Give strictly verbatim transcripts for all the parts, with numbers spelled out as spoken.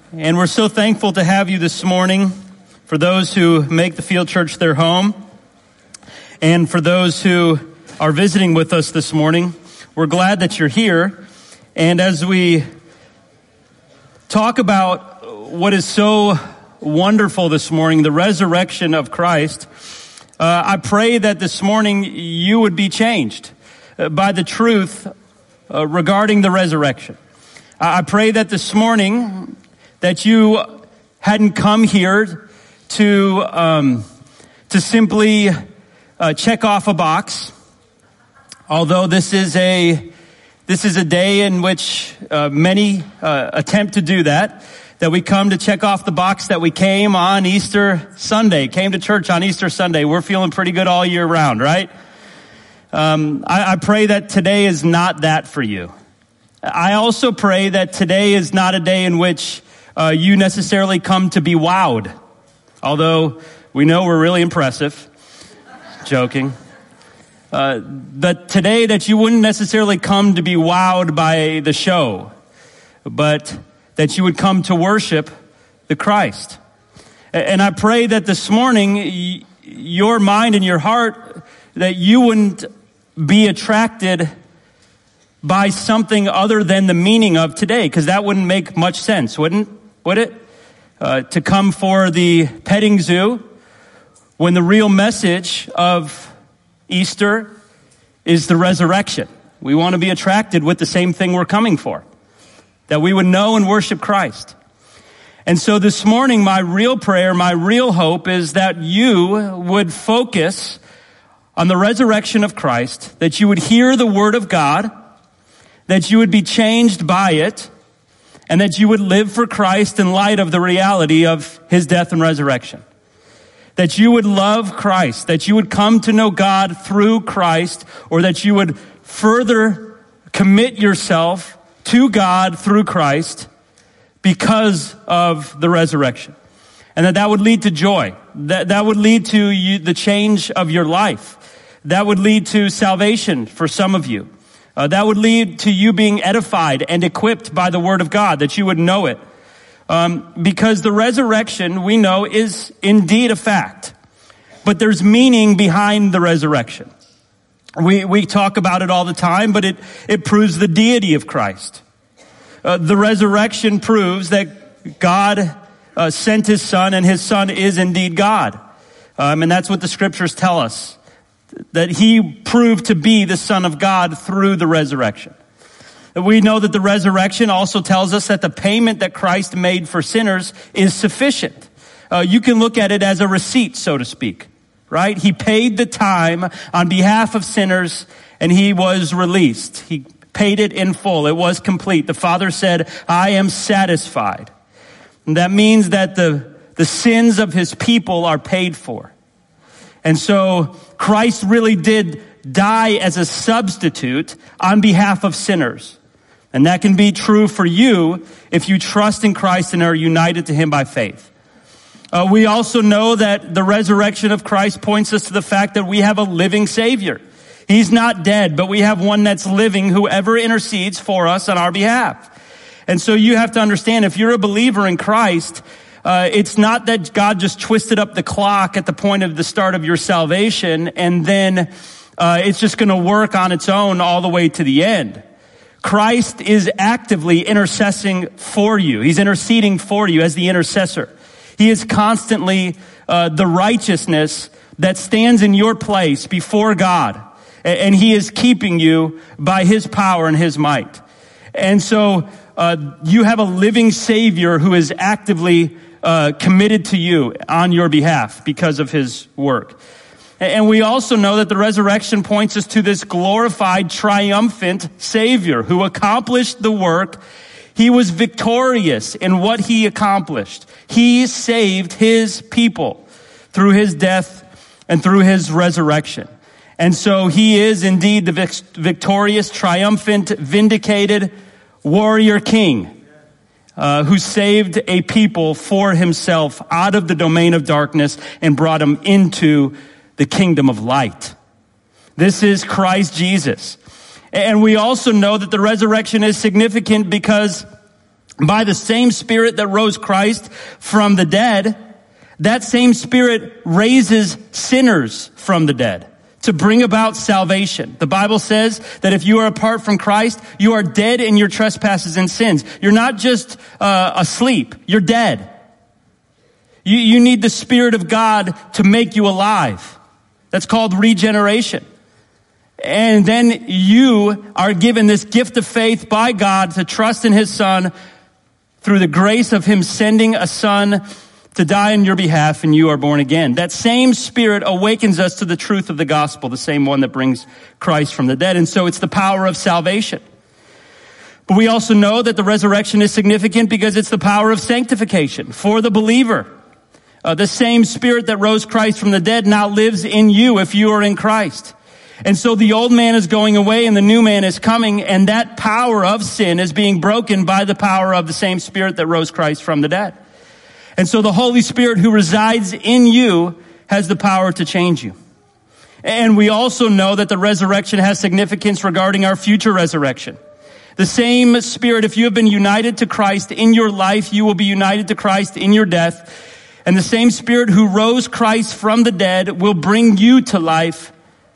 And we're so thankful to have you this morning, for those who make the Field Church their home, and for those who are visiting with us this morning. We're glad that you're here. And as we talk about what is so wonderful this morning, the resurrection of Christ, uh, I pray that this morning you would be changed uh, by the truth uh, regarding the resurrection. I pray that this morning that you hadn't come here to um, to simply uh, check off a box. Although this is a this is a day in which uh, many uh, attempt to do that, that we come to check off the box that we came on Easter Sunday, came to church on Easter Sunday. We're feeling pretty good all year round, right? Um, I, I pray that today is not that for you. I also pray that today is not a day in which uh, you necessarily come to be wowed. Although we know we're really impressive. Joking. Uh, but today that you wouldn't necessarily come to be wowed by the show, but that you would come to worship the Christ. And I pray that this morning, your mind and your heart, that you wouldn't be attracted by something other than the meaning of today, because that wouldn't make much sense, wouldn't, would it? Uh, to come for the petting zoo when the real message of Easter is the resurrection. We want to be attracted with the same thing we're coming for, that we would know and worship Christ. And so this morning, my real prayer, my real hope is that you would focus on the resurrection of Christ, that you would hear the word of God, that you would be changed by it, and that you would live for Christ in light of the reality of his death and resurrection. That you would love Christ, that you would come to know God through Christ, or that you would further commit yourself to God through Christ because of the resurrection. And that that would lead to joy. That that would lead to you, the change of your life. That would lead to salvation for some of you. Uh, that would lead to you being edified and equipped by the word of God, that you would know it. Um, because the resurrection, we know, is indeed a fact. But there's meaning behind the resurrection. We we talk about it all the time, but it, it proves the deity of Christ. Uh, the resurrection proves that God uh, sent his son, and his son is indeed God. Um, and that's what the scriptures tell us, that he proved to be the Son of God through the resurrection. We know that the resurrection also tells us that the payment that Christ made for sinners is sufficient. Uh, you can look at it as a receipt, so to speak, right? He paid the time on behalf of sinners, and he was released. He paid it in full. It was complete. The Father said, I am satisfied. And that means that the, the sins of his people are paid for. And so Christ really did die as a substitute on behalf of sinners. And that can be true for you if you trust in Christ and are united to him by faith. Uh, we also know that the resurrection of Christ points us to the fact that we have a living Savior. He's not dead, but we have one that's living, whoever intercedes for us on our behalf. And so you have to understand, if you're a believer in Christ, Uh, it's not that God just twisted up the clock at the point of the start of your salvation and then uh, it's just going to work on its own all the way to the end. Christ is actively intercessing for you. He's interceding for you as the intercessor. He is constantly uh, the righteousness that stands in your place before God, and he is keeping you by his power and his might. And so uh, you have a living Savior who is actively Uh, committed to you on your behalf because of his work. And we also know that the resurrection points us to this glorified, triumphant Savior who accomplished the work. He was victorious in what he accomplished. He saved his people through his death and through his resurrection. And so he is indeed the victorious, triumphant, vindicated warrior king. Uh, who saved a people for himself out of the domain of darkness and brought them into the kingdom of light. This is Christ Jesus. And we also know that the resurrection is significant because by the same Spirit that rose Christ from the dead, that same Spirit raises sinners from the dead to bring about salvation. The Bible says that if you are apart from Christ, you are dead in your trespasses and sins. You're not just uh, asleep, you're dead. You, you need the Spirit of God to make you alive. That's called regeneration. And then you are given this gift of faith by God to trust in His Son through the grace of Him sending a Son to die on your behalf, and you are born again. That same Spirit awakens us to the truth of the gospel, the same one that brings Christ from the dead. And so it's the power of salvation. But we also know that the resurrection is significant because it's the power of sanctification for the believer. Uh, the same Spirit that rose Christ from the dead now lives in you if you are in Christ. And so the old man is going away and the new man is coming, and that power of sin is being broken by the power of the same Spirit that rose Christ from the dead. And so the Holy Spirit who resides in you has the power to change you. And we also know that the resurrection has significance regarding our future resurrection. The same Spirit, if you have been united to Christ in your life, you will be united to Christ in your death. And the same Spirit who rose Christ from the dead will bring you to life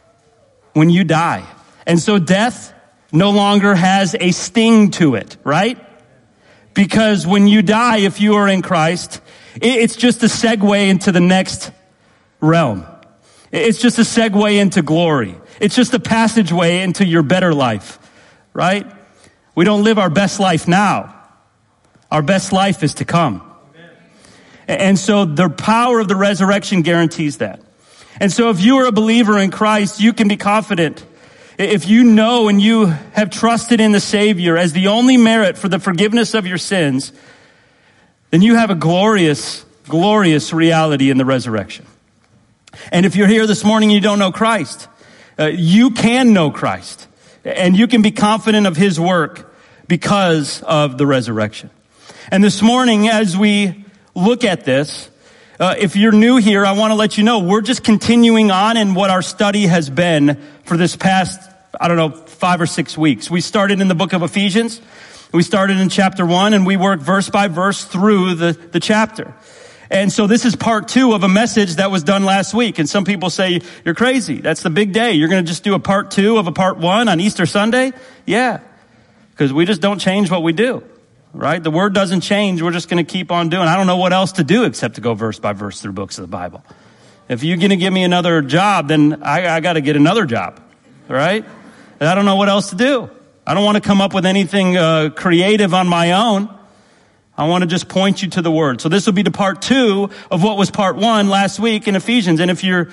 when you die. And so death no longer has a sting to it, right? Because when you die, if you are in Christ, it's just a segue into the next realm. It's just a segue into glory. It's just a passageway into your better life, right? We don't live our best life now. Our best life is to come. And so the power of the resurrection guarantees that. And so if you are a believer in Christ, you can be confident. If you know and you have trusted in the Savior as the only merit for the forgiveness of your sins, then you have a glorious, glorious reality in the resurrection. And if you're here this morning and you don't know Christ, uh, you can know Christ. And you can be confident of His work because of the resurrection. And this morning, as we look at this, Uh, if you're new here, I want to let you know we're just continuing on in what our study has been for this past, I don't know, five or six weeks. We started in the book of Ephesians. We started in chapter one, and we worked verse by verse through the, the chapter. And so this is part two of a message that was done last week. And some people say, you're crazy. That's the big day. You're going to just do a part two of a part one on Easter Sunday? Yeah, because we just don't change what we do. Right? The word doesn't change. We're just going to keep on doing. I don't know what else to do except to go verse by verse through books of the Bible. If you're going to give me another job, then I, I got to get another job. Right? And I don't know what else to do. I don't want to come up with anything uh, creative on my own. I want to just point you to the word. So this will be the part two of what was part one last week in Ephesians. And if you're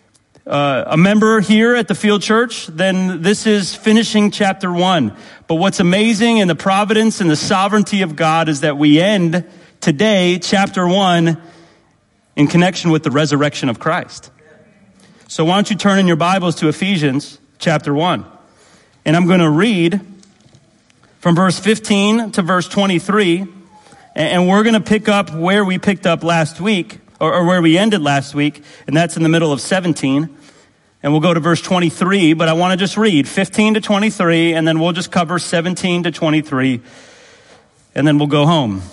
Uh, a member here at the Field Church, then this is finishing chapter one. But what's amazing in the providence and the sovereignty of God is that we end today, chapter one, in connection with the resurrection of Christ. So why don't you turn in your Bibles to Ephesians chapter one. And I'm going to read from verse fifteen to verse twenty-three. And we're going to pick up where we picked up last week. Or where we ended last week, and that's in the middle of seventeen. And we'll go to verse twenty-three, but I want to just read fifteen to twenty-three, and then we'll just cover seventeen to twenty-three, and then we'll go home.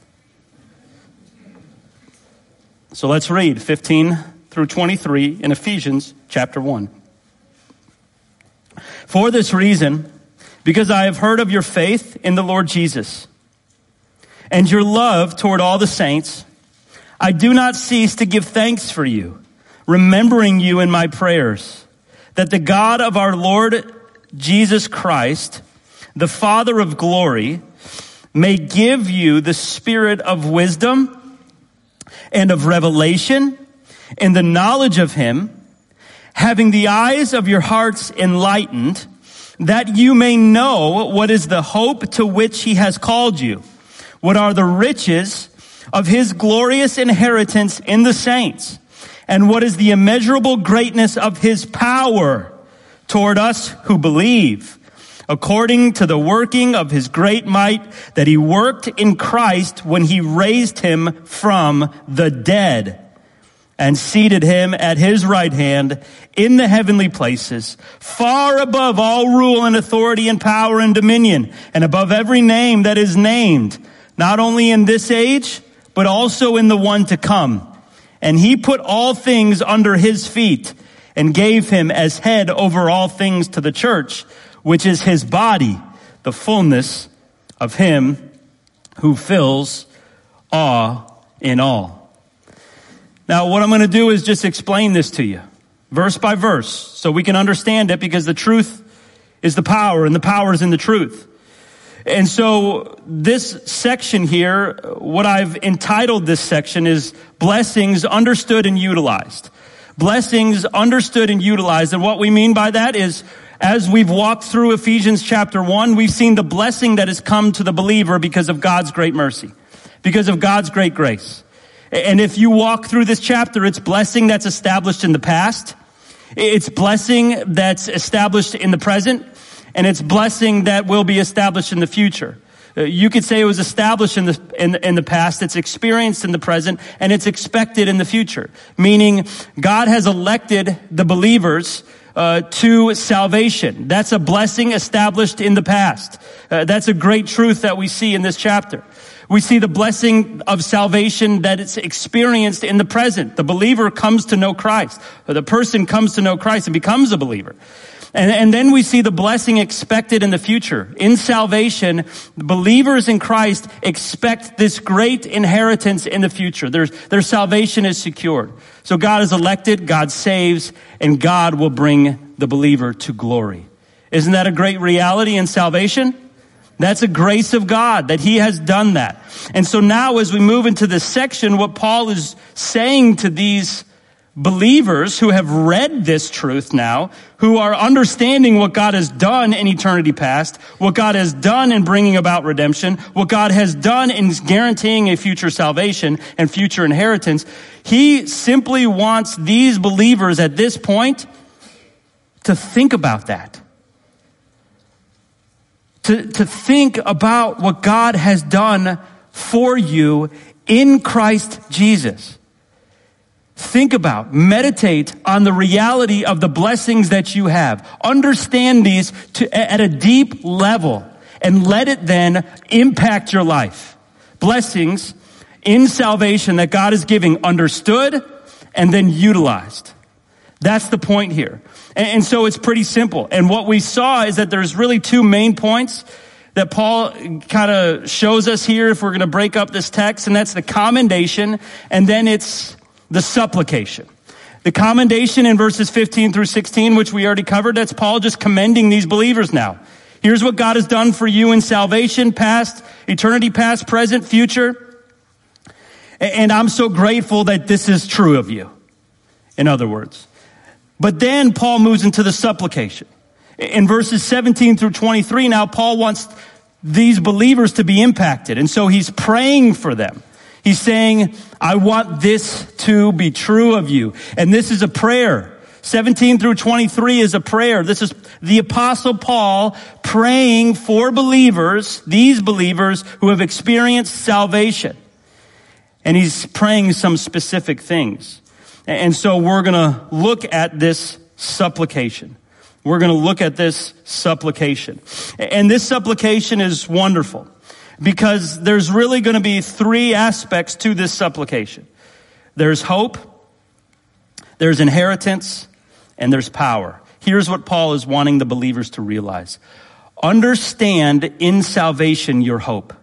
So let's read fifteen through twenty-three in Ephesians chapter one. For this reason, because I have heard of your faith in the Lord Jesus, and your love toward all the saints, I do not cease to give thanks for you, remembering you in my prayers, that the God of our Lord Jesus Christ, the Father of glory, may give you the spirit of wisdom and of revelation in the knowledge of Him, having the eyes of your hearts enlightened, that you may know what is the hope to which He has called you, what are the riches of His glorious inheritance in the saints, and what is the immeasurable greatness of His power toward us who believe, according to the working of His great might that He worked in Christ when He raised Him from the dead and seated Him at His right hand in the heavenly places, far above all rule and authority and power and dominion, and above every name that is named, not only in this age, but also in the one to come. And he put all things under his feet and gave him as head over all things to the church, which is his body, the fullness of him who fills all in all. Now, what I'm going to do is just explain this to you, verse by verse, so we can understand it, because the truth is the power, and the power is in the truth. And so this section here, what I've entitled this section is Blessings Understood and Utilized. Blessings understood and utilized. And what we mean by that is, as we've walked through Ephesians chapter one, we've seen the blessing that has come to the believer because of God's great mercy, because of God's great grace. And if you walk through this chapter, it's blessing that's established in the past, it's blessing that's established in the present, and it's blessing that will be established in the future. You could say it was established in the, in, in the past, it's experienced in the present, and it's expected in the future. Meaning, God has elected the believers uh, to salvation. That's a blessing established in the past. Uh, that's a great truth that we see in this chapter. We see the blessing of salvation that it's experienced in the present. The believer comes to know Christ, or the person comes to know Christ and becomes a believer. And, and then we see the blessing expected in the future. In salvation, believers in Christ expect this great inheritance in the future. Their, their salvation is secured. So God is elected, God saves, and God will bring the believer to glory. Isn't that a great reality in salvation? That's a grace of God that he has done that. And so now as we move into this section, what Paul is saying to these believers who have read this truth now, who are understanding what God has done in eternity past, what God has done in bringing about redemption, what God has done in guaranteeing a future salvation and future inheritance, he simply wants these believers at this point to think about that. To, to think about what God has done for you in Christ Jesus. Think about, meditate on the reality of the blessings that you have. Understand these to, at a deep level, and let it then impact your life. Blessings in salvation that God is giving, understood and then utilized. That's the point here. And, and so it's pretty simple. And what we saw is that there's really two main points that Paul kind of shows us here if we're going to break up this text, and that's the commendation, and then it's the supplication. The commendation in verses fifteen through sixteen, which we already covered, that's Paul just commending these believers now. Here's what God has done for you in salvation, past, eternity past, present, future. And I'm so grateful that this is true of you, in other words. But then Paul moves into the supplication. In verses seventeen through twenty-three, now Paul wants these believers to be impacted. And so he's praying for them. He's saying, I want this to be true of you. And this is a prayer. seventeen through twenty-three is a prayer. This is the Apostle Paul praying for believers, these believers who have experienced salvation. And he's praying some specific things. And so we're going to look at this supplication. We're going to look at this supplication. And this supplication is wonderful, because there's really going to be three aspects to this supplication. There's hope, there's inheritance, and there's power. Here's what Paul is wanting the believers to realize. Understand in salvation your hope.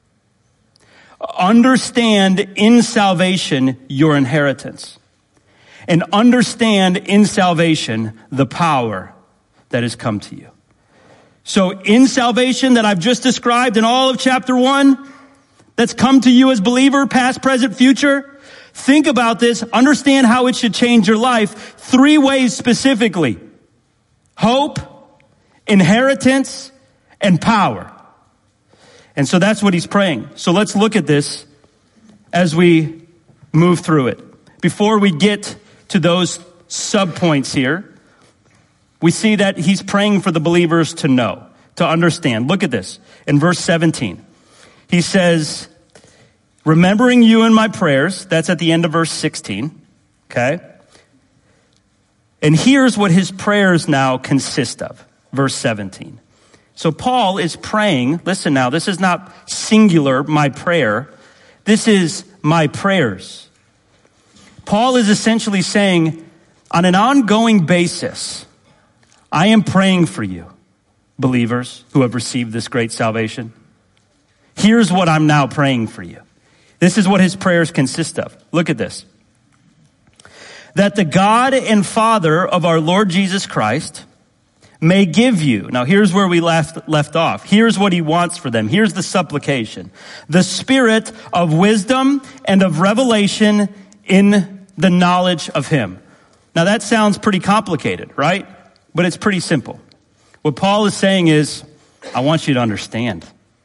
Understand in salvation your inheritance. And understand in salvation the power that has come to you. So in salvation that I've just described in all of chapter one, that's come to you as believer, past, present, future, think about this, understand how it should change your life. Three ways specifically: hope, inheritance, and power. And so that's what he's praying. So let's look at this as we move through it. Before we get to those subpoints here, we see that he's praying for the believers to know, to understand. Look at this. In verse seventeen, he says, remembering you in my prayers. That's at the end of verse sixteen. Okay. And here's what his prayers now consist of. Verse seventeen. So Paul is praying. Listen now, this is not singular, my prayer. This is my prayers. Paul is essentially saying, on an ongoing basis, I am praying for you, believers who have received this great salvation. Here's what I'm now praying for you. This is what his prayers consist of. Look at this. That the God and Father of our Lord Jesus Christ may give you. Now here's where we left, left off. Here's what he wants for them. Here's the supplication. The spirit of wisdom and of revelation in the knowledge of him. Now that sounds pretty complicated, right? But it's pretty simple. What Paul is saying is, I want you to understand.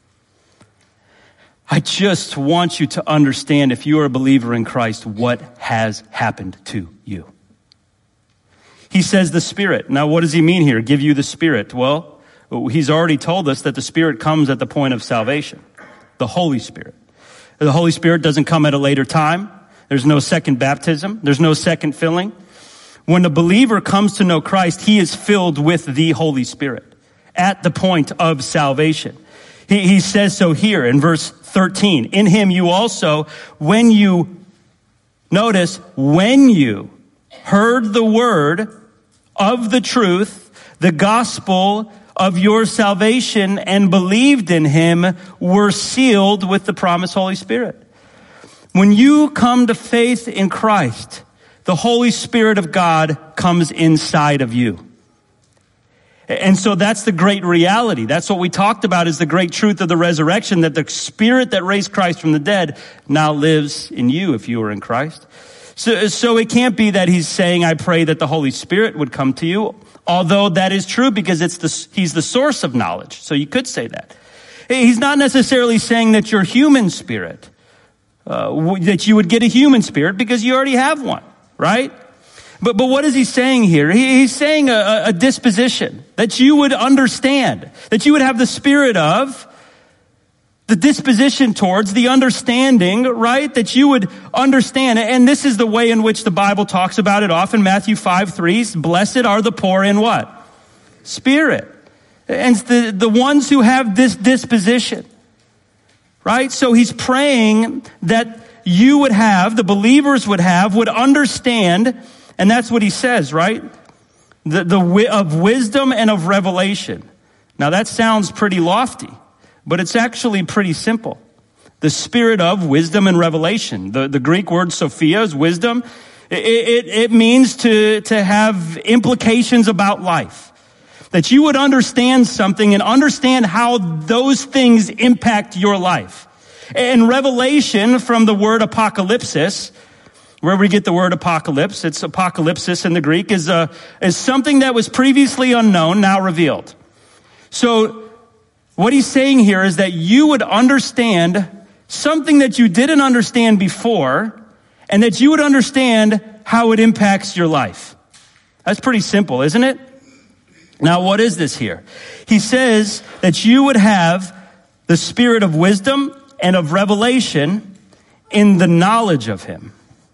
I just want you to understand, if you are a believer in Christ, what has happened to you. He says the Spirit. Now, what does he mean here? Give you the Spirit. Well, he's already told us that the Spirit comes at the point of salvation. The Holy Spirit. The Holy Spirit doesn't come at a later time. There's no second baptism. There's no second filling. When a believer comes to know Christ, he is filled with the Holy Spirit at the point of salvation. He, he says so here in verse thirteen. In him you also, when you, notice, when you heard the word of the truth, the gospel of your salvation, and believed in him, were sealed with the promised Holy Spirit. When you come to faith in Christ, the Holy Spirit of God comes inside of you. And so that's the great reality. That's what we talked about, is the great truth of the resurrection, that the Spirit that raised Christ from the dead now lives in you if you are in Christ. So, so it can't be that he's saying, I pray that the Holy Spirit would come to you, although that is true because it's the, he's the source of knowledge. So you could say that. He's not necessarily saying that your human spirit, uh, that you would get a human spirit because you already have one, right? But, but what is he saying here? He, he's saying a, a disposition that you would understand, that you would have the spirit of, the disposition towards, the understanding, right? That you would understand. And this is the way in which the Bible talks about it often. Matthew five three, blessed are the poor in what? Spirit. And the, the ones who have this disposition, right? So he's praying that you would have, the believers would have, would understand, and that's what he says, right? The, the of wisdom and of revelation. Now that sounds pretty lofty, but it's actually pretty simple. The spirit of wisdom and revelation. The, the Greek word Sophia is wisdom. It, it, it means to, to have implications about life. That you would understand something and understand how those things impact your life. And revelation, from the word apocalypsis, where we get the word apocalypse, it's apocalypsis in the Greek, is, a, is something that was previously unknown, now revealed. So, what he's saying here is that you would understand something that you didn't understand before, and that you would understand how it impacts your life. That's pretty simple, isn't it? Now, what is this here? He says that you would have the spirit of wisdom and of revelation in the knowledge of him.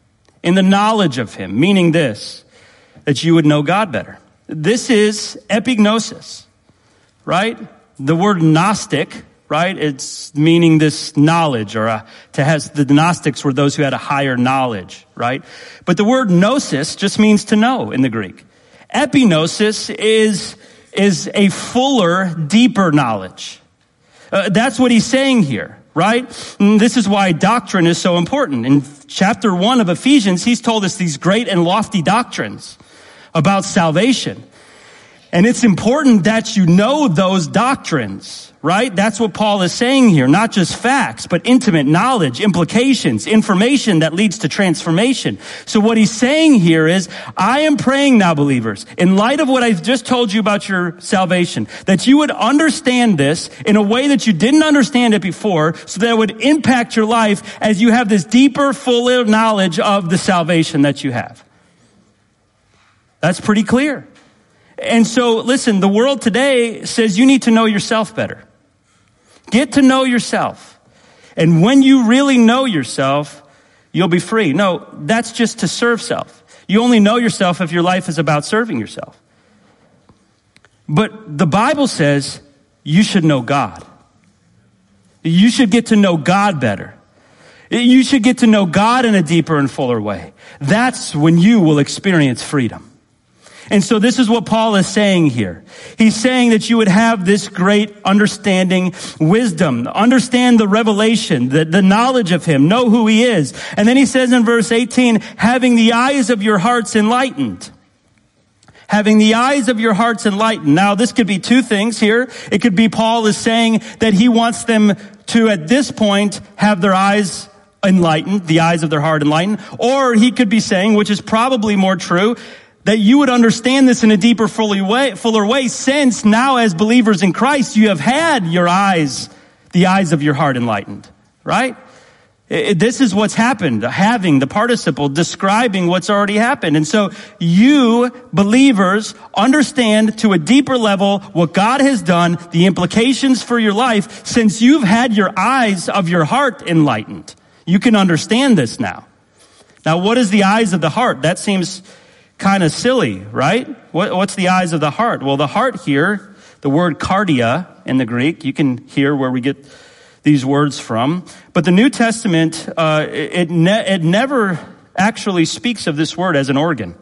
In the knowledge of him, meaning this, that you would know God better. This is epignosis, right? The word Gnostic, right? It's meaning this knowledge, or a, to has the Gnostics were those who had a higher knowledge, right? But the word gnosis just means to know in the Greek. Epignosis is is a fuller, deeper knowledge. Uh, that's what he's saying here, right? And this is why doctrine is so important. In chapter one of Ephesians, he's told us these great and lofty doctrines about salvation. And it's important that you know those doctrines, right? That's what Paul is saying here. Not just facts, but intimate knowledge, implications, information that leads to transformation. So what he's saying here is, I am praying now, believers, in light of what I've just told you about your salvation, that you would understand this in a way that you didn't understand it before, so that it would impact your life as you have this deeper, fuller knowledge of the salvation that you have. That's pretty clear. And so, listen, the world today says you need to know yourself better. Get to know yourself. And when you really know yourself, you'll be free. No, that's just to serve self. You only know yourself if your life is about serving yourself. But the Bible says you should know God. You should get to know God better. You should get to know God in a deeper and fuller way. That's when you will experience freedom. And so this is what Paul is saying here. He's saying that you would have this great understanding, wisdom, understand the revelation, the, the knowledge of him, know who he is. And then he says in verse eighteen, having the eyes of your hearts enlightened. Having the eyes of your hearts enlightened. Now, this could be two things here. It could be Paul is saying that he wants them to, at this point, have their eyes enlightened, the eyes of their heart enlightened. Or he could be saying, which is probably more true, that you would understand this in a deeper, fuller way, fuller way, since now as believers in Christ, you have had your eyes, the eyes of your heart enlightened, right? It, this is what's happened, having the participle describing what's already happened. And so you, believers, understand to a deeper level what God has done, the implications for your life, since you've had your eyes of your heart enlightened. You can understand this now. Now, what is the eyes of the heart? That seems kind of silly, right? What, what's the eyes of the heart? Well, the heart here, the word cardia in the Greek, you can hear where we get these words from. But the New Testament, uh, it, ne- it never actually speaks of this word as an organ.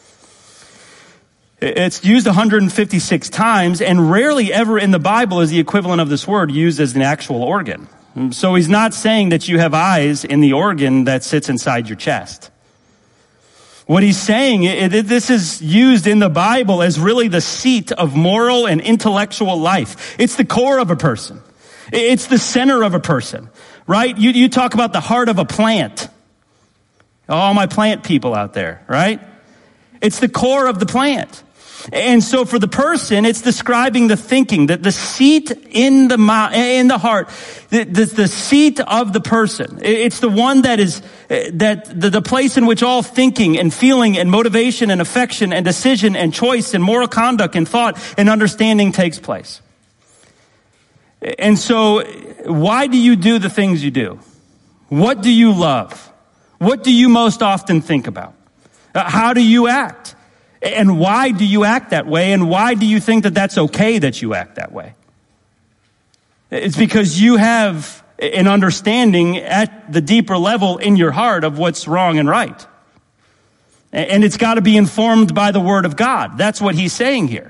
It's used one hundred fifty-six times, and rarely ever in the Bible is the equivalent of this word used as an actual organ. So he's not saying that you have eyes in the organ that sits inside your chest. What he's saying, it, this is used in the Bible as really the seat of moral and intellectual life. It's the core of a person. It's the center of a person, right? You, you talk about the heart of a plant. All my plant people out there, right? It's the core of the plant. And so for the person, it's describing the thinking, that the seat in the in the heart, the, the, the seat of the person. It's the one that is, that the, the place in which all thinking and feeling and motivation and affection and decision and choice and moral conduct and thought and understanding takes place. And so why do you do the things you do? What do you love? What do you most often think about? How do you act? And why do you act that way? And why do you think that that's okay that you act that way? It's because you have an understanding at the deeper level in your heart of what's wrong and right. And it's got to be informed by the Word of God. That's what he's saying here.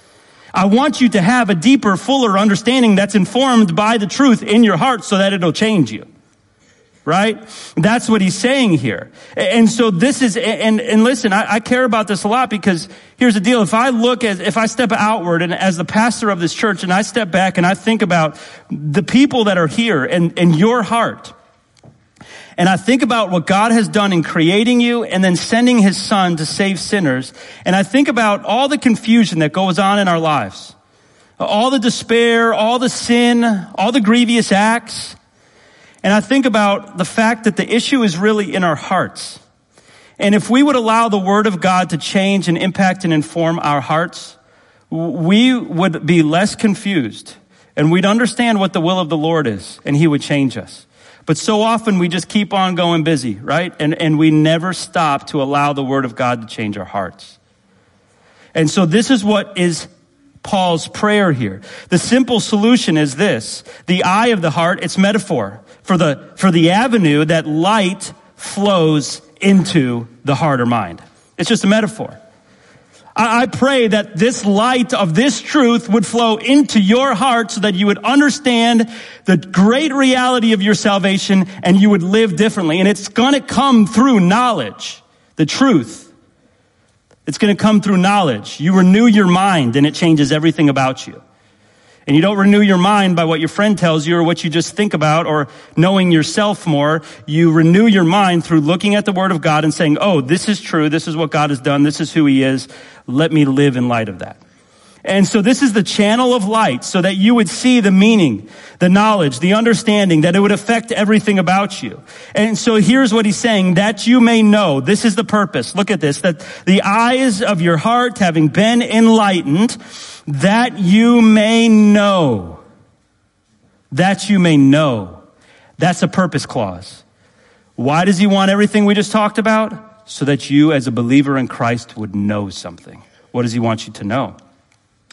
I want you to have a deeper, fuller understanding that's informed by the truth in your heart so that it'll change you. Right? That's what he's saying here. And so this is, and, and listen, I, I care about this a lot because here's the deal. If I look at, if I step outward and as the pastor of this church and I step back and I think about the people that are here and, and your heart, and I think about what God has done in creating you and then sending his son to save sinners, and I think about all the confusion that goes on in our lives, all the despair, all the sin, all the grievous acts, and I think about the fact that the issue is really in our hearts. And if we would allow the Word of God to change and impact and inform our hearts, we would be less confused and we'd understand what the will of the Lord is and he would change us. But so often we just keep on going busy, right? And, and we never stop to allow the Word of God to change our hearts. And so this is what is Paul's prayer here. The simple solution is this. The eye of the heart, it's metaphor for the, for the avenue that light flows into the heart or mind. It's just a metaphor. I, I pray that this light of this truth would flow into your heart so that you would understand the great reality of your salvation and you would live differently. And it's going to come through knowledge, the truth. It's going to come through knowledge. You renew your mind and it changes everything about you. And you don't renew your mind by what your friend tells you or what you just think about or knowing yourself more. You renew your mind through looking at the Word of God and saying, oh, this is true. This is what God has done. This is who he is. Let me live in light of that. And so this is the channel of light so that you would see the meaning, the knowledge, the understanding, that it would affect everything about you. And so here's what he's saying, that you may know. This is the purpose. Look at this, that the eyes of your heart having been enlightened, that you may know. That you may know. That's a purpose clause. Why does he want everything we just talked about? So that you as a believer in Christ would know something. What does he want you to know?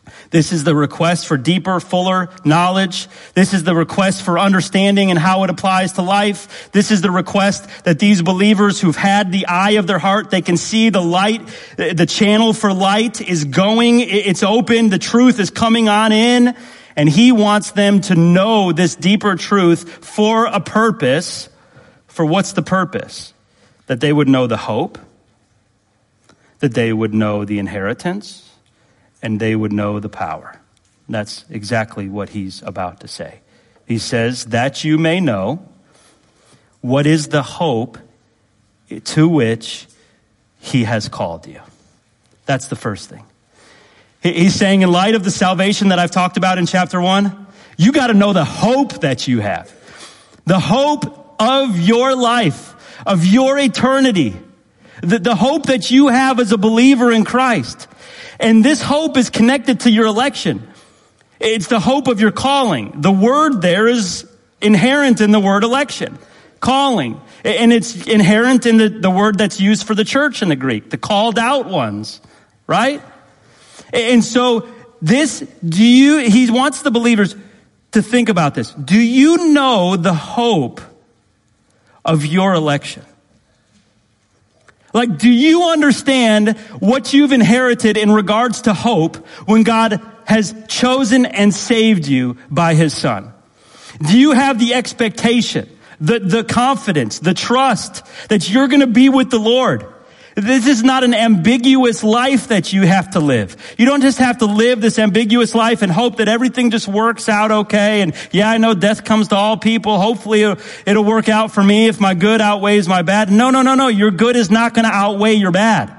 This is the request for deeper, fuller knowledge. This is the request for understanding and how it applies to life. This is the request that these believers who've had the eye of their heart, they can see the light, the channel for light is going, it's open, the truth is coming on in, and he wants them to know this deeper truth for a purpose. For what's the purpose? That they would know the hope, that they would know the inheritance, and they would know the power. That's exactly what he's about to say. He says, that you may know what is the hope to which he has called you. That's the first thing. He's saying, in light of the salvation that I've talked about in chapter one, you got to know the hope that you have. The hope of your life, of your eternity. The, the hope that you have as a believer in Christ. And this hope is connected to your election. It's the hope of your calling. The word there is inherent in the word election. Calling. And it's inherent in the, the word that's used for the church in the Greek. The called out ones. Right? And so this, do you, he wants the believers to think about this. Do you know the hope of your election? Like, do you understand what you've inherited in regards to hope when God has chosen and saved you by his son? Do you have the expectation, the, the confidence, the trust that you're going to be with the Lord? This is not an ambiguous life that you have to live. You don't just have to live this ambiguous life and hope that everything just works out okay. And yeah, I know death comes to all people. Hopefully it'll, it'll work out for me if my good outweighs my bad. No, no, no, no. Your good is not going to outweigh your bad.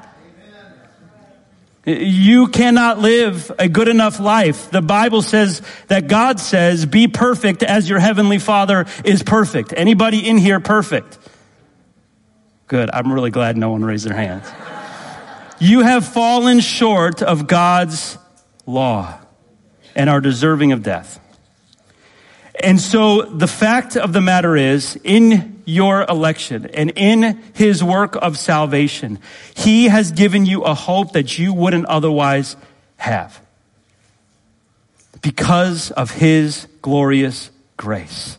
You cannot live a good enough life. The Bible says that God says, be perfect as your heavenly Father is perfect. Anybody in here perfect? Good. I'm really glad no one raised their hands. You have fallen short of God's law and are deserving of death. And so the fact of the matter is, in your election and in his work of salvation, he has given you a hope that you wouldn't otherwise have because of his glorious grace.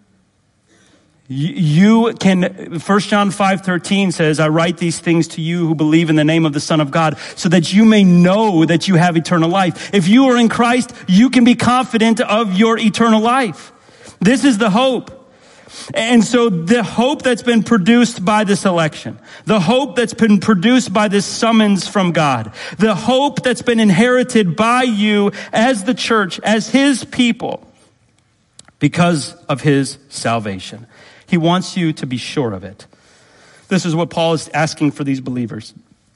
You can, First John five thirteen says, I write these things to you who believe in the name of the Son of God, so that you may know that you have eternal life. If you are in Christ, you can be confident of your eternal life. This is the hope. And so the hope that's been produced by this election, the hope that's been produced by this summons from God, the hope that's been inherited by you as the church, as his people, because of his salvation. He wants you to be sure of it. This is what Paul is asking for these believers.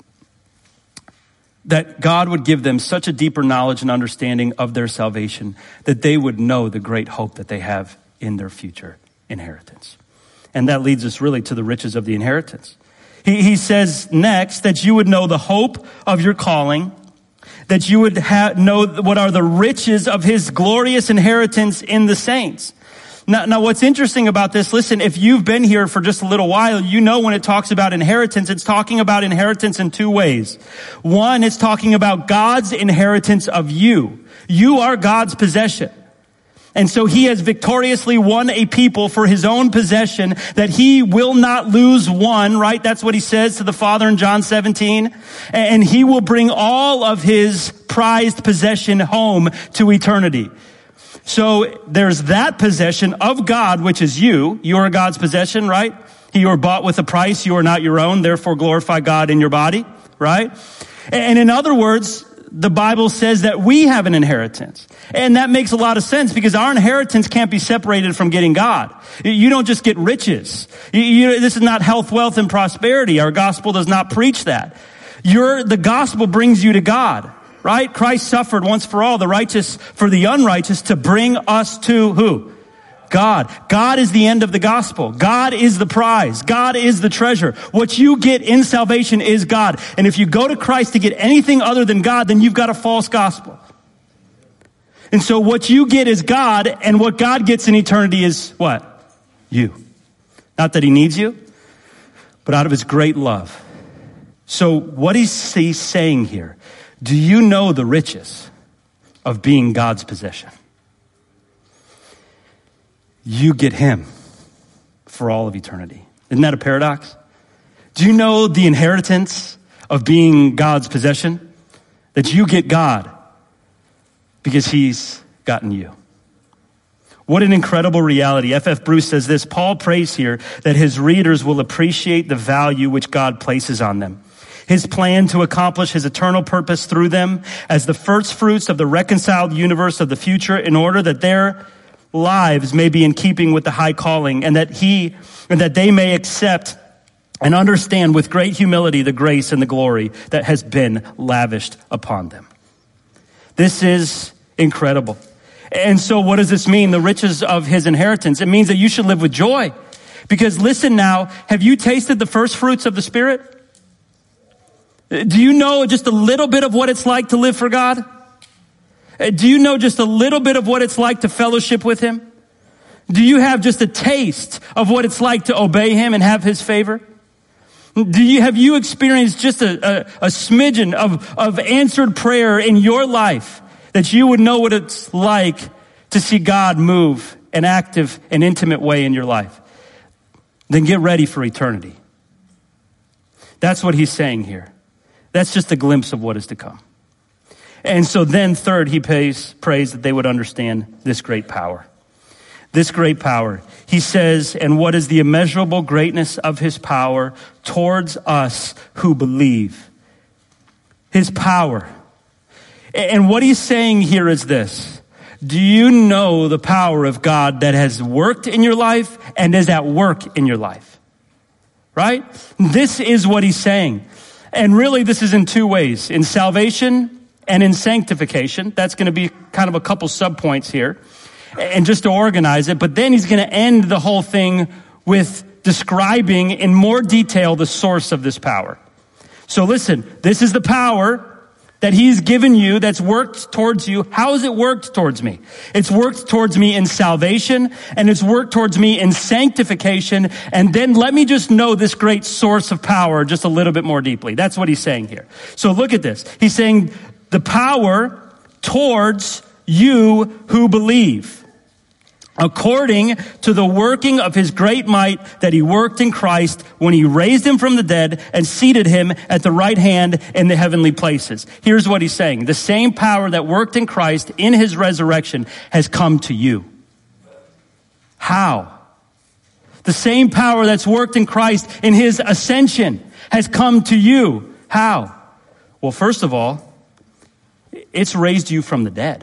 That God would give them such a deeper knowledge and understanding of their salvation that they would know the great hope that they have in their future inheritance. And that leads us really to the riches of the inheritance. He, he says next that you would know the hope of your calling, that you would ha- know what are the riches of his glorious inheritance in the saints. Now, now, what's interesting about this, listen, if you've been here for just a little while, you know when it talks about inheritance, it's talking about inheritance in two ways. One, it's talking about God's inheritance of you. You are God's possession. And so he has victoriously won a people for his own possession that he will not lose one, right? That's what he says to the Father in John seventeen. And he will bring all of his prized possession home to eternity. So there's that possession of God, which is you. You are God's possession, right? You are bought with a price. You are not your own. Therefore, glorify God in your body, right? And in other words, the Bible says that we have an inheritance. And that makes a lot of sense because our inheritance can't be separated from getting God. You don't just get riches. You, you, this is not health, wealth, and prosperity. Our gospel does not preach that. Your, the gospel brings you to God. Right? Christ suffered once for all, the righteous for the unrighteous, to bring us to who? God. God is the end of the gospel. God is the prize. God is the treasure. What you get in salvation is God. And if you go to Christ to get anything other than God, then you've got a false gospel. And so what you get is God, and what God gets in eternity is what? You. Not that he needs you, but out of his great love. So what is he saying here? Do you know the riches? of being God's possession. You get him for all of eternity. Isn't that a paradox? Do you know the inheritance of being God's possession? That you get God because he's gotten you. What an incredible reality. F F Bruce says this: Paul prays here that his readers will appreciate the value which God places on them. His plan to accomplish his eternal purpose through them as the first fruits of the reconciled universe of the future, in order that their lives may be in keeping with the high calling, and that he, and that they may accept and understand with great humility the grace and the glory that has been lavished upon them. This is incredible. And so what does this mean? The riches of his inheritance. It means that you should live with joy. Because listen now, have you tasted the first fruits of the Spirit? Do you know just a little bit of what it's like to live for God? Do you know just a little bit of what it's like to fellowship with him? Do you have just a taste of what it's like to obey him and have his favor? Do you, have you experienced just a, a, a smidgen of, of answered prayer in your life, that you would know what it's like to see God move an active and intimate way in your life? Then get ready for eternity. That's what he's saying here. That's just a glimpse of what is to come. And so then third, he pays, prays that they would understand this great power. This great power. He says, and what is the immeasurable greatness of his power towards us who believe? His power. And what he's saying here is this: do you know the power of God that has worked in your life and is at work in your life? Right? This is what he's saying. And really, this is in two ways: in salvation and in sanctification. That's going to be kind of a couple subpoints here. And just to organize it, but then he's going to end the whole thing with describing in more detail the source of this power. So listen, this is the power that he's given you that's worked towards you. How has it worked towards me? It's worked towards me in salvation, and it's worked towards me in sanctification. And then let me just know this great source of power just a little bit more deeply. That's what he's saying here. So look at this. He's saying the power towards you who believe, according to the working of his great might that he worked in Christ when he raised him from the dead and seated him at the right hand in the heavenly places. Here's what he's saying: the same power that worked in Christ in his resurrection has come to you. How? The same power that's worked in Christ in his ascension has come to you. How? Well, first of all, it's raised you from the dead.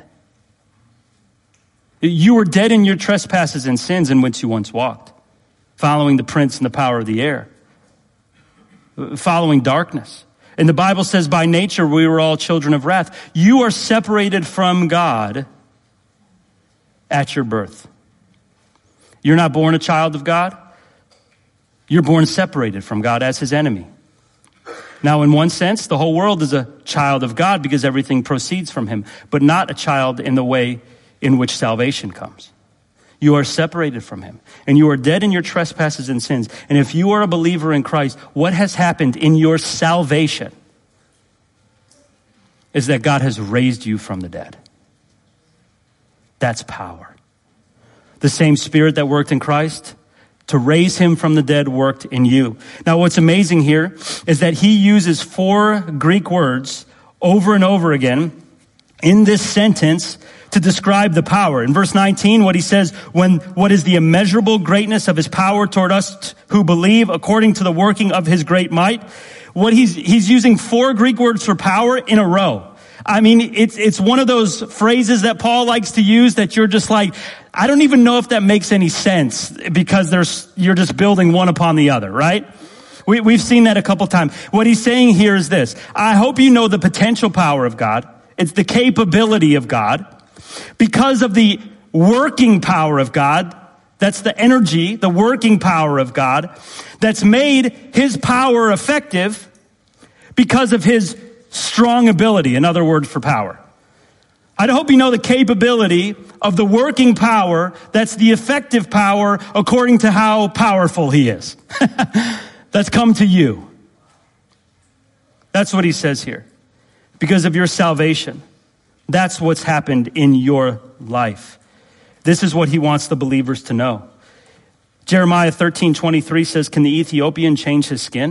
You were dead in your trespasses and sins in which you once walked, following the prince and the power of the air, following darkness. And the Bible says by nature we were all children of wrath. You are separated from God at your birth. You're not born a child of God. You're born separated from God as his enemy. Now, in one sense, the whole world is a child of God because everything proceeds from him, but not a child in the way in which salvation comes. You are separated from him, and you are dead in your trespasses and sins. And if you are a believer in Christ, what has happened in your salvation is that God has raised you from the dead. That's power. The same Spirit that worked in Christ to raise him from the dead worked in you. Now, what's amazing here is that he uses four Greek words over and over again in this sentence to describe the power. In verse nineteen, what he says, when what is the immeasurable greatness of his power toward us who believe, according to the working of his great might. What he's he's using four Greek words for power in a row. I mean, it's it's one of those phrases that Paul likes to use that you're just like, I don't even know if that makes any sense, because there's you're just building one upon the other, right? We, we've seen that a couple times. What he's saying here is this: I hope you know the potential power of God. It's the capability of God. Because of the working power of God, that's the energy, the working power of God, that's made his power effective because of his strong ability, another word for power. I hope you know the capability of the working power that's the effective power according to how powerful he is. That's come to you. That's what he says here. Because of your salvation. That's what's happened in your life. This is what he wants the believers to know. Jeremiah thirteen twenty-three says, can the Ethiopian change his skin?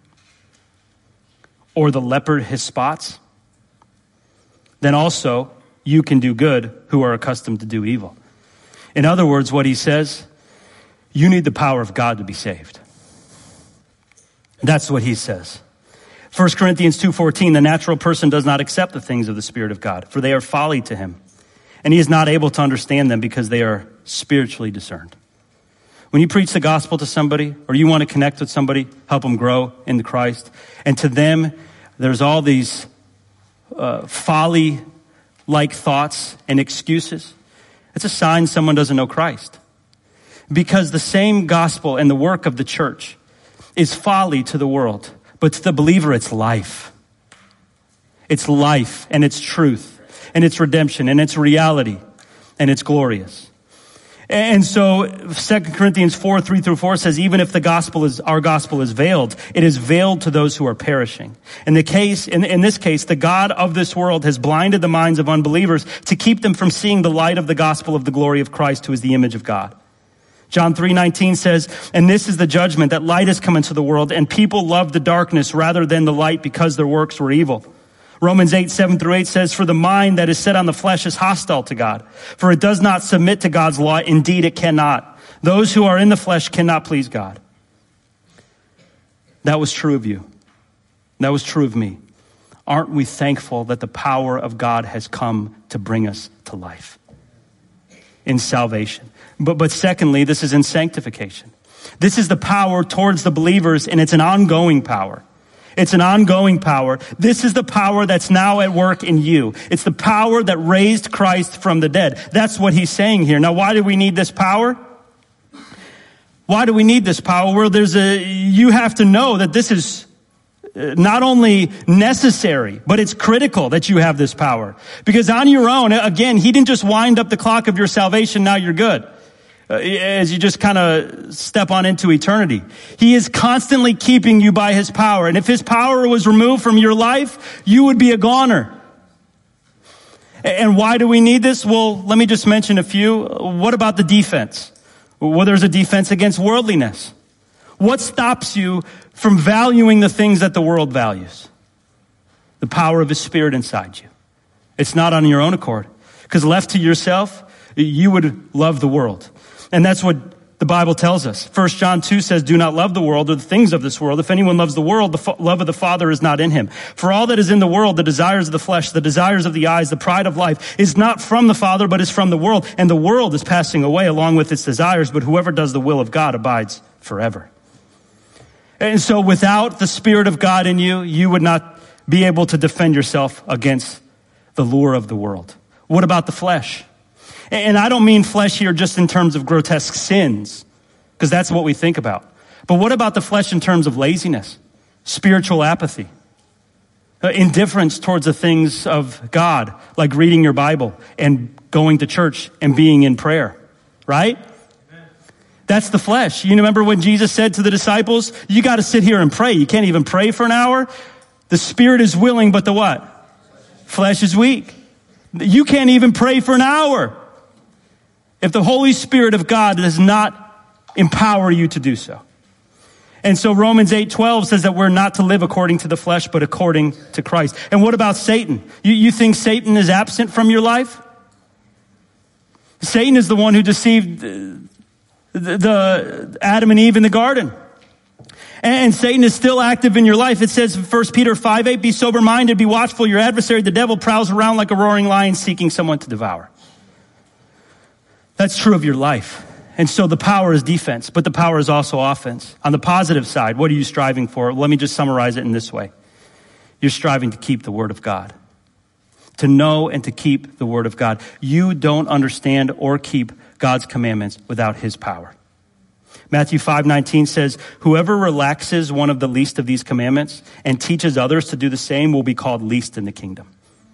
Or the leopard his spots? Then also you can do good who are accustomed to do evil. In other words, what he says, you need the power of God to be saved. That's what he says. First Corinthians two fourteen, the natural person does not accept the things of the Spirit of God, for they are folly to him. And he is not able to understand them because they are spiritually discerned. When you preach the gospel to somebody, or you want to connect with somebody, help them grow into Christ, and to them, there's all these uh, folly-like thoughts and excuses, it's a sign someone doesn't know Christ. Because the same gospel and the work of the church is folly to the world, but to the believer, it's life. It's life, and it's truth, and it's redemption, and it's reality, and it's glorious. And so Second Corinthians four, three through four says, even if the gospel is, our gospel is veiled, it is veiled to those who are perishing. In the case, in, in this case, the God of this world has blinded the minds of unbelievers to keep them from seeing the light of the gospel of the glory of Christ, who is the image of God. John three nineteen says, and this is the judgment, that light has come into the world, and people love the darkness rather than the light because their works were evil. Romans eight, seven through eight says, for the mind that is set on the flesh is hostile to God, for it does not submit to God's law. Indeed, it cannot. Those who are in the flesh cannot please God. That was true of you. That was true of me. Aren't we thankful that the power of God has come to bring us to life in salvation? But, but secondly, this is in sanctification. This is the power towards the believers, and it's an ongoing power. It's an ongoing power. This is the power that's now at work in you. It's the power that raised Christ from the dead. That's what he's saying here. Now, why do we need this power? Why do we need this power? Well, there's a, you have to know that this is not only necessary, but it's critical that you have this power. Because on your own, again, he didn't just wind up the clock of your salvation, now you're good. As you just kind of step on into eternity. He is constantly keeping you by his power. And if his power was removed from your life, you would be a goner. And why do we need this? Well, let me just mention a few. What about the defense? Well, there's a defense against worldliness. What stops you from valuing the things that the world values? The power of his Spirit inside you. It's not on your own accord. Because left to yourself, you would love the world. And that's what the Bible tells us. First John two says, do not love the world or the things of this world. If anyone loves the world, the fa- love of the Father is not in him. For all that is in the world, the desires of the flesh, the desires of the eyes, the pride of life, is not from the Father, but is from the world. And the world is passing away along with its desires, but whoever does the will of God abides forever. And so without the Spirit of God in you, you would not be able to defend yourself against the lure of the world. What about the flesh? And I don't mean flesh here just in terms of grotesque sins, because that's what we think about. But what about the flesh in terms of laziness, spiritual apathy, uh, indifference towards the things of God, like reading your Bible and going to church and being in prayer, right? Amen. That's the flesh. You remember when Jesus said to the disciples, you got to sit here and pray. You can't even pray for an hour. The spirit is willing, but the what? Flesh is weak. You can't even pray for an hour if the Holy Spirit of God does not empower you to do so. And so Romans eight twelve says that we're not to live according to the flesh, but according to Christ. And what about Satan? You, you think Satan is absent from your life? Satan is the one who deceived the, the, the Adam and Eve in the garden. And Satan is still active in your life. It says in First Peter five eight, be sober-minded, be watchful. Your adversary, the devil, prowls around like a roaring lion seeking someone to devour. That's true of your life. And so the power is defense, but the power is also offense. On the positive side, what are you striving for? Let me just summarize it in this way. You're striving to keep the Word of God. To know and to keep the Word of God. You don't understand or keep God's commandments without his power. Matthew five nineteen says, whoever relaxes one of the least of these commandments and teaches others to do the same will be called least in the kingdom.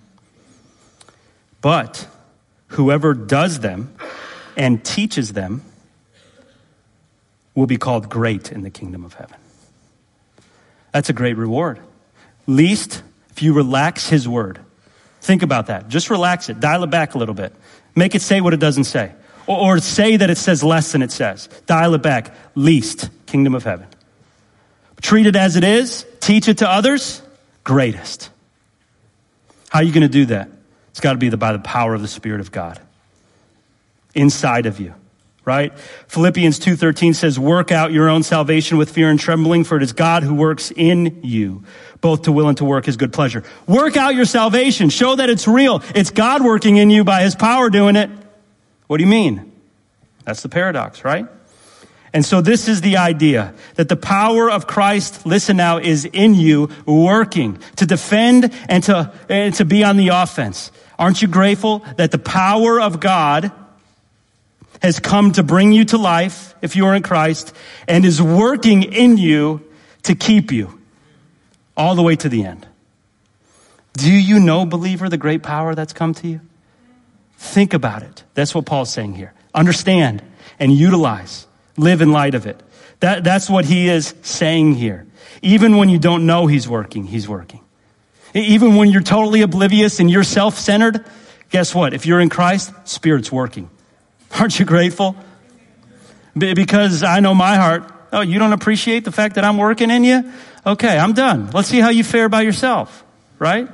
But whoever does them and teaches them will be called great in the kingdom of heaven. That's a great reward. Least, if you relax his word, Think about that. Just relax it. Dial it back a little bit. Make it say what it doesn't say. Or, or say that it says less than it says. Dial it back. Least, kingdom of heaven. Treat it as it is. Teach it to others. Greatest. How are you going to do that? It's got to be the, by the power of the Spirit of God. Inside of you. Right? Philippians two thirteen says, work out your own salvation with fear and trembling, for it is God who works in you, both to will and to work his good pleasure. Work out your salvation. Show that it's real. It's God working in you by his power doing it. What do you mean? That's the paradox, right? And so this is the idea that the power of Christ, listen now, is in you working to defend and to, and to be on the offense. Aren't you grateful that the power of God has come to bring you to life, if you are in Christ, and is working in you to keep you all the way to the end? Do you know, believer, the great power that's come to you? Think about it. That's what Paul's saying here. Understand and utilize. Live in light of it. That, that's what he is saying here. Even when you don't know he's working, he's working. Even when you're totally oblivious and you're self-centered, guess what? If you're in Christ, Spirit's working. Aren't you grateful? Because I know my heart. Oh, you don't appreciate the fact that I'm working in you? Okay, I'm done. Let's see how you fare by yourself, right?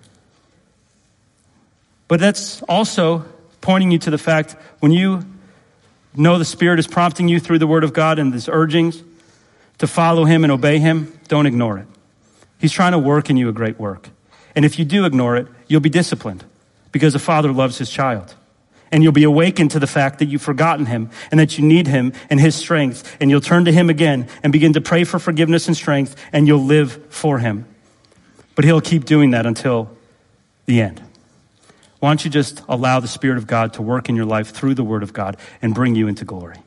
But that's also pointing you to the fact when you know the Spirit is prompting you through the Word of God and His urgings to follow Him and obey Him, don't ignore it. He's trying to work in you a great work. And if you do ignore it, you'll be disciplined because a father loves his child. And you'll be awakened to the fact that you've forgotten him and that you need him and his strength. And you'll turn to him again and begin to pray for forgiveness and strength, and you'll live for him. But he'll keep doing that until the end. Why don't you just allow the Spirit of God to work in your life through the Word of God and bring you into glory?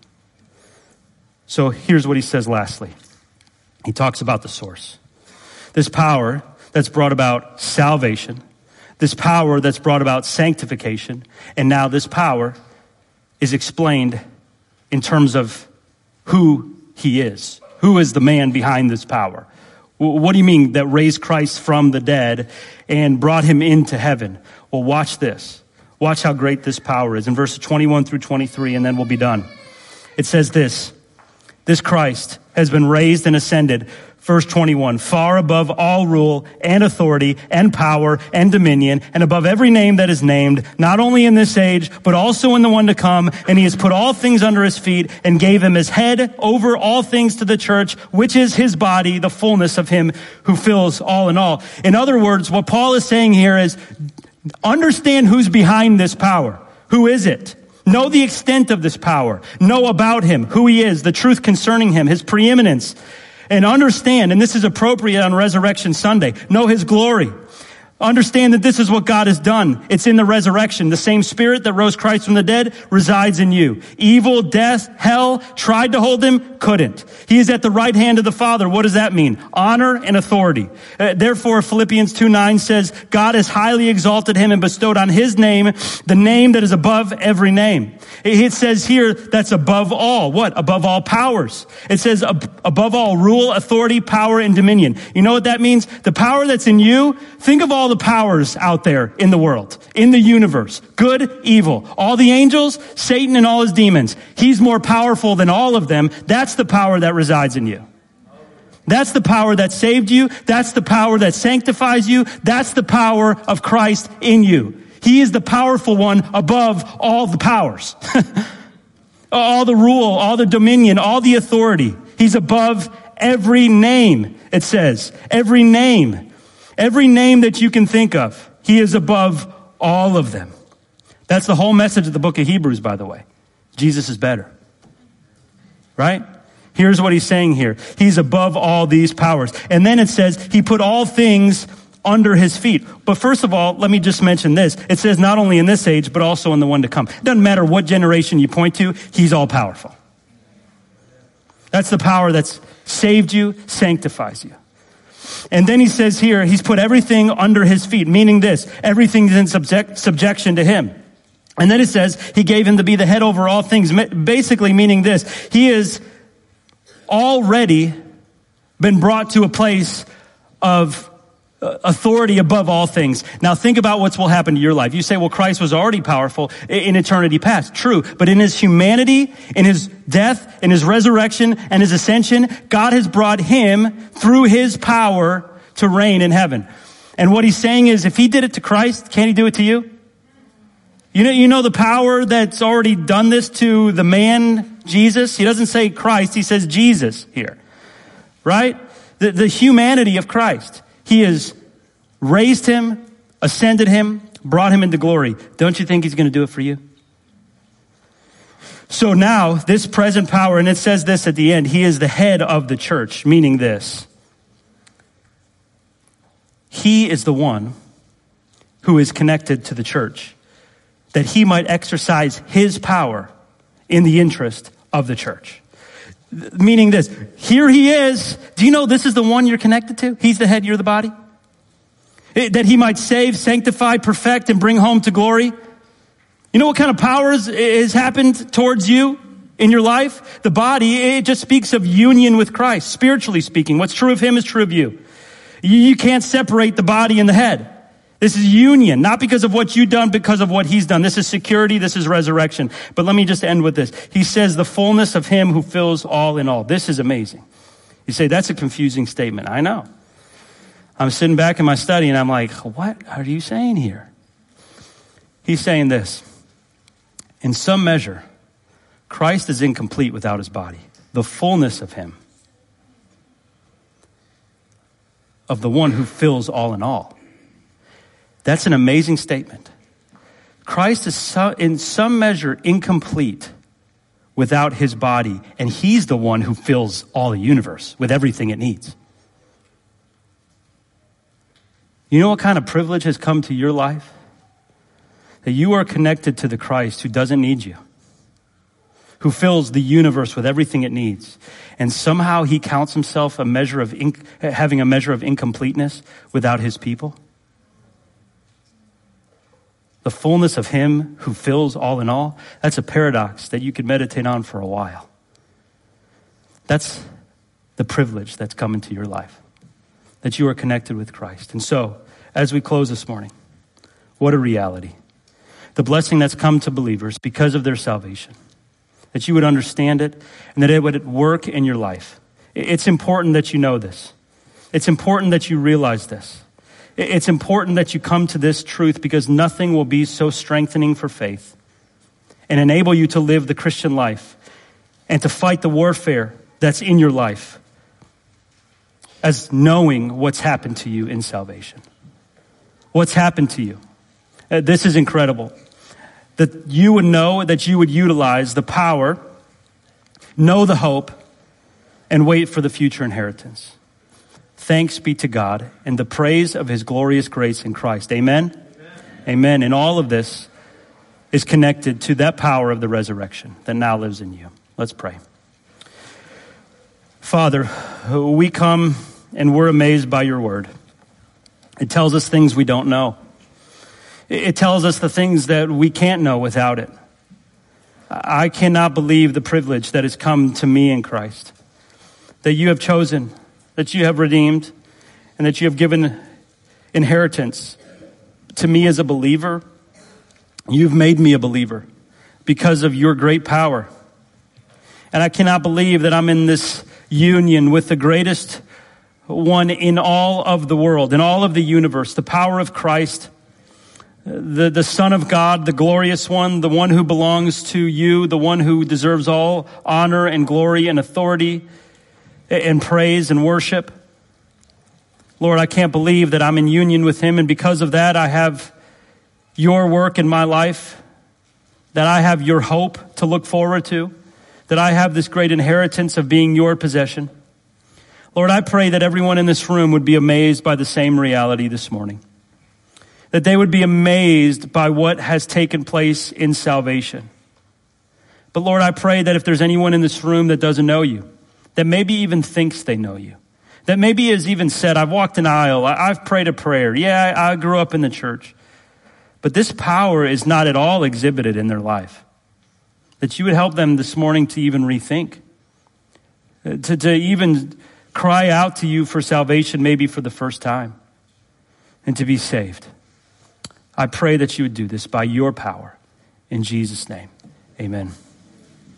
So here's what he says lastly. He talks about the source. This power that's brought about salvation, this power that's brought about sanctification, and now this power is explained in terms of who he is. Who is the man behind this power? What do you mean that raised Christ from the dead and brought him into heaven? Well, watch this. Watch how great this power is. In verses twenty-one through twenty-three, and then we'll be done. It says this, this Christ has been raised and ascended, verse twenty-one, far above all rule and authority and power and dominion and above every name that is named, not only in this age, but also in the one to come. And he has put all things under his feet and gave him his head over all things to the church, which is his body, the fullness of him who fills all in all. In other words, what Paul is saying here is understand who's behind this power. Who is it? Know the extent of this power. Know about him, who he is, the truth concerning him, his preeminence. And understand, and this is appropriate on Resurrection Sunday, know his glory. Understand that this is what God has done. It's in the resurrection. The same Spirit that rose Christ from the dead resides in you. Evil, death, hell tried to hold him, couldn't. He is at the right hand of the Father. What does that mean? Honor and authority. Uh, therefore, Philippians two nine says, God has highly exalted him and bestowed on his name the name that is above every name. It says here that's above all. What? Above all powers. It says ab- above all rule, authority, power, and dominion. You know what that means? The power that's in you, think of all the powers out there in the world, in the universe, good, evil, all the angels, Satan and all his demons. He's more powerful than all of them. That's the power that resides in you. That's the power that saved you. That's the power that sanctifies you. That's the power of Christ in you. He is the powerful one above all the powers, all the rule, all the dominion, all the authority. He's above every name, it says. Every name. Every name that you can think of. He is above all of them. That's the whole message of the book of Hebrews, by the way. Jesus is better. Right? Here's what he's saying here. He's above all these powers. And then it says he put all things under his feet. But first of all, let me just mention this. It says not only in this age, but also in the one to come. It doesn't matter what generation you point to, he's all powerful. That's the power that's saved you, sanctifies you. And then he says here, he's put everything under his feet, meaning this, everything's in subject, subjection to him. And then it says he gave him to be the head over all things, basically meaning this, he has already been brought to a place of authority above all things. Now think about what will happen to your life. You say, well, Christ was already powerful in eternity past. True. But in his humanity, in his death, in his resurrection, and his ascension, God has brought him through his power to reign in heaven. And what he's saying is, if he did it to Christ, can't he do it to you? You know, you know the power that's already done this to the man, Jesus? He doesn't say Christ, he says Jesus here. Right? The, the humanity of Christ. He has raised him, ascended him, brought him into glory. Don't you think he's going to do it for you? So now, this present power, and it says this at the end, he is the head of the church, meaning this. He is the one who is connected to the church, that he might exercise his power in the interest of the church. Meaning this, here he is. Do you know this is the one you're connected to? He's the head, you're the body. It, that he might save, sanctify, perfect, and bring home to glory. You know what kind of powers has happened towards you in your life? The body, it just speaks of union with Christ, spiritually speaking. What's true of him is true of you. You, you can't separate the body and the head. This is union, not because of what you've done, because of what he's done. This is security, this is resurrection. But let me just end with this. He says the fullness of him who fills all in all. This is amazing. You say, that's a confusing statement. I know. I'm sitting back in my study and I'm like, what are you saying here? He's saying this. In some measure, Christ is incomplete without his body. The fullness of him, of the one who fills all in all. That's an amazing statement. Christ is so, in some measure incomplete without his body, and he's the one who fills all the universe with everything it needs. You know what kind of privilege has come to your life? That you are connected to the Christ who doesn't need you, who fills the universe with everything it needs. And somehow he counts himself a measure of inc- having a measure of incompleteness without his people. The fullness of him who fills all in all, that's a paradox that you could meditate on for a while. That's the privilege that's come into your life, that you are connected with Christ. And so, as we close this morning, what a reality. The blessing that's come to believers because of their salvation, that you would understand it and that it would work in your life. It's important that you know this. It's important that you realize this. It's important that you come to this truth because nothing will be so strengthening for faith and enable you to live the Christian life and to fight the warfare that's in your life as knowing what's happened to you in salvation. What's happened to you. Uh, this is incredible. That you would know, that you would utilize the power, know the hope, and wait for the future inheritance. Thanks be to God and the praise of his glorious grace in Christ. Amen? Amen. Amen. And all of this is connected to that power of the resurrection that now lives in you. Let's pray. Father, we come and we're amazed by your word. It tells us things we don't know. It tells us the things that we can't know without it. I cannot believe the privilege that has come to me in Christ, that you have chosen, that you have redeemed, and that you have given inheritance to me as a believer. You've made me a believer because of your great power. And I cannot believe that I'm in this union with the greatest one in all of the world, in all of the universe, the power of Christ, the, the Son of God, the glorious one, the one who belongs to you, the one who deserves all honor and glory and authority and praise and worship. Lord, I can't believe that I'm in union with him, and because of that, I have your work in my life, that I have your hope to look forward to, that I have this great inheritance of being your possession. Lord, I pray that everyone in this room would be amazed by the same reality this morning, that they would be amazed by what has taken place in salvation. But Lord, I pray that if there's anyone in this room that doesn't know you, that maybe even thinks they know you, that maybe has even said, I've walked an aisle, I've prayed a prayer, yeah, I grew up in the church, but this power is not at all exhibited in their life, that you would help them this morning to even rethink, to, to even cry out to you for salvation maybe for the first time. and to be saved. I pray that you would do this by your power. In Jesus' name, amen.